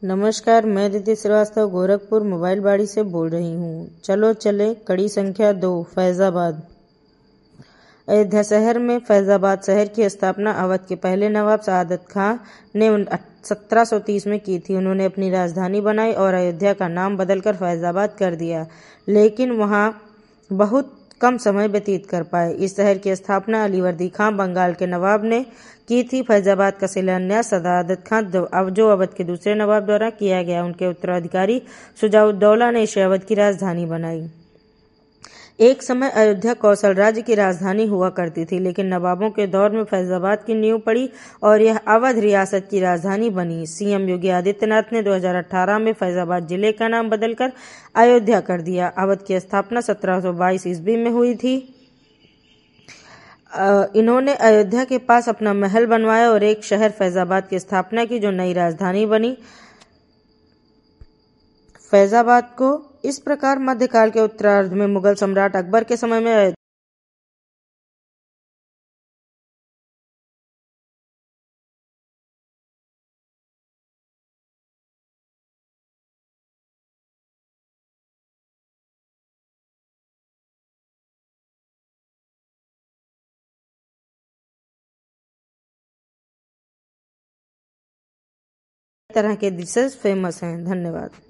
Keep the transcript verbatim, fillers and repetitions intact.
नमस्कार, मैं दीदी श्रीवास्तव गोरखपुर मोबाइल बाड़ी से बोल रही हूँ। चलो चले कड़ी संख्या दो, फैजाबाद। अयोध्या शहर में फैजाबाद शहर की स्थापना अवध के पहले नवाब सआदत खां ने सत्रह सौ तीस में की थी। उन्होंने अपनी राजधानी बनाई और अयोध्या का नाम बदलकर फैजाबाद कर दिया, लेकिन वहाँ बहुत कम समय व्यतीत कर पाए। इस शहर की स्थापना अलीवर्दी खां बंगाल के नवाब ने की थी। फैजाबाद का शिलान्यास सआदत खां जो अवध के दूसरे नवाब द्वारा किया गया। उनके उत्तराधिकारी शुजाउद्दौला ने इसे अवध की राजधानी बनाई। एक समय अयोध्या कौशल राज्य की राजधानी हुआ करती थी, लेकिन नवाबों के दौर में फैजाबाद की नींव पड़ी और यह अवध रियासत की राजधानी बनी। सीएम योगी आदित्यनाथ ने दो हज़ार अठारह में फैजाबाद जिले का नाम बदलकर अयोध्या कर दिया। अवध की स्थापना सत्रह सौ बाईस ईस्वी में हुई थी। इन्होंने अयोध्या के पास अपना महल बनवाया और एक शहर फैजाबाद की स्थापना की, जो नई राजधानी बनी। फैजाबाद को इस प्रकार मध्यकाल के उत्तरार्ध में मुगल सम्राट अकबर के समय में तरह के डिशेस फेमस हैं। धन्यवाद।